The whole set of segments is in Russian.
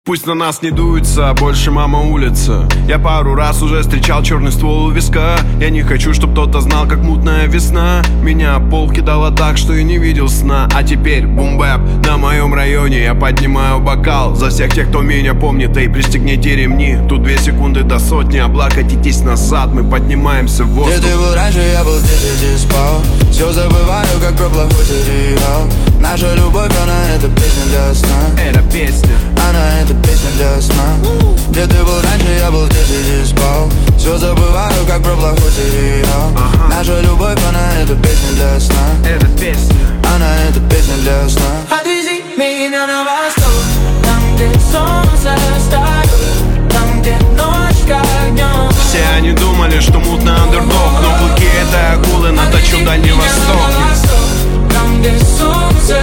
Пусть на нас не дуется, а больше мама улица. Я пару раз уже встречал черный ствол у виска. Я не хочу, чтоб кто-то знал, как мутная весна. Меня пол кидала так, что и не видел сна. А теперь бум-бэп на моем районе. Я поднимаю бокал за всех тех, кто меня помнит. Эй, пристегните ремни, тут 2 секунды до сотни. Облокотитесь назад, мы поднимаемся в воздух. Где ты был раньше, я был здесь и спал. Все забываю, как про плохой сериал. Наша любовь, она это песня для сна. Это песня, она это песня для сна. Где ты был раньше, я был здесь и спал. Все забываю, как про плохой сериал. Наша любовь, она это песня для сна. это песня, она это песня для сна. Отвези меня на восток, там, где солнце встает, там, где ночь как днем. Все они думали, что мутный андердог, но клыки этой акулы наточу Дальний Восток. Там, где солнце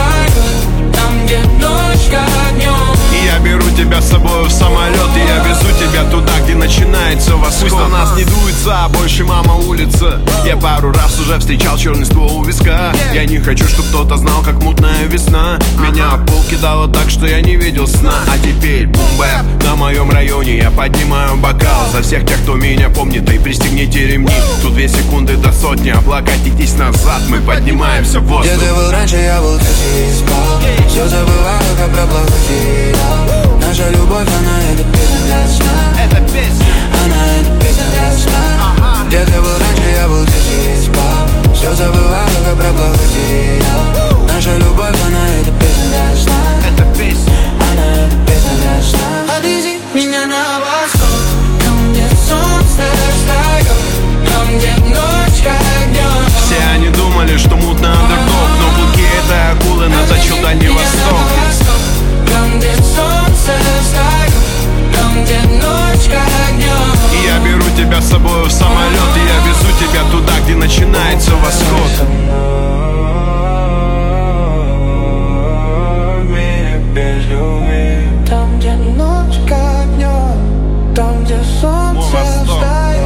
встает, там, где ночь как днем. И я беру тебя с собой в самолет, и я везу тебя туда, где начинается восход. Пусть на нас не дуется, а больше мама улица. Я пару раз уже встречал черный ствол у виска. Я не хочу, чтоб кто-то знал, как мутная весна. Меня пол кидало так, что я не видел сна. А теперь бум-бэп на моем районе. Я поднимаю бокал за всех тех, кто меня помнит. И пристегните ремни, тут 2 секунды до сотни. Облокотитесь назад, мы поднимаемся в воздух. Где ты был раньше, я был здесь и спал. Все забываю, как про плохой сериал. Наша любовь, она это песня для сна. Это песня, она это песня для сна. Где ты был раньше, я был здесь и спал. Все забываю, как про плохой сериал. Наша любовь, она это песня для сна. это песня, она это песня для сна. Отвези меня на восток, там, где солнце встает, там, где ночь как днем. Все они думали, что мутный андердог, но клыки этой акулы наточу Дальний Восток. Там, где солнце встает, там, где ночь как днем. И я беру тебя с собой в самолет, и я везу тебя туда, где начинается восход. Там, где ночь как днем, там, где солнце встает.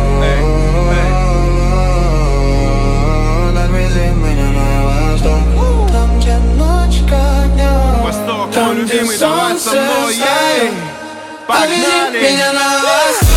Отвези меня на восток. Там, где ночь как днем. Восток, Там, мой где любимый, давай со солнце мной, встает. ей! Отвези Погнали! меня на восток.